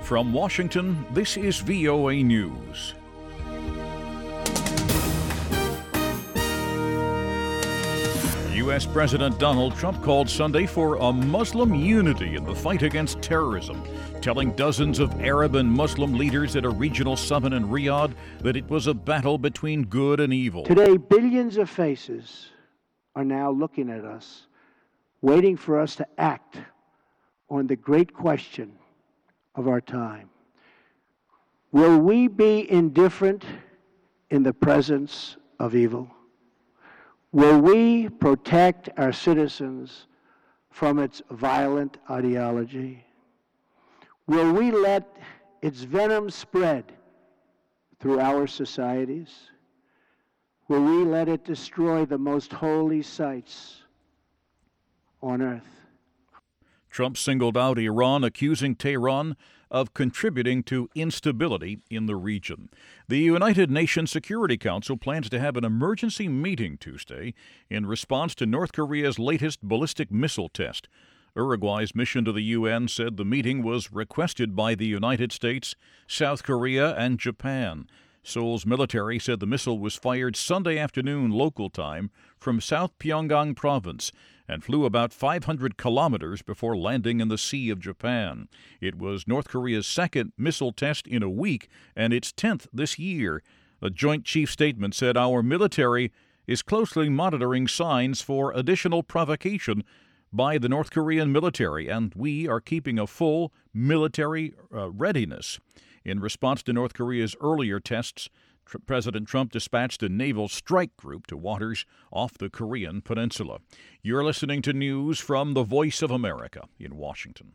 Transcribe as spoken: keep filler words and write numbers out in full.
From Washington, this is V O A News. U S. President Donald Trump called Sunday for a Muslim unity in the fight against terrorism, telling dozens of Arab and Muslim leaders at a regional summit in Riyadh that it was a battle between good and evil. Today, billions of faces are now looking at us, waiting for us to act on the great question of our time. Will we be indifferent in the presence of evil? Will we protect our citizens from its violent ideology? Will we let its venom spread through our societies? Will we let it destroy the most holy sites on earth? Trump singled out Iran, accusing Tehran of contributing to instability in the region. The United Nations Security Council plans to have an emergency meeting Tuesday in response to North Korea's latest ballistic missile test. Uruguay's mission to the U N said the meeting was requested by the United States, South Korea, and Japan. Seoul's military said the missile was fired Sunday afternoon local time from South Pyongyang province and flew about five hundred kilometers before landing in the Sea of Japan. It was North Korea's second missile test in a week and its tenth this year. A joint chief statement said our military is closely monitoring signs for additional provocation by the North Korean military, and we are keeping a full military uh, readiness. In response to North Korea's earlier tests, Tr- President Trump dispatched a naval strike group to waters off the Korean peninsula. You're listening to news from the Voice of America in Washington.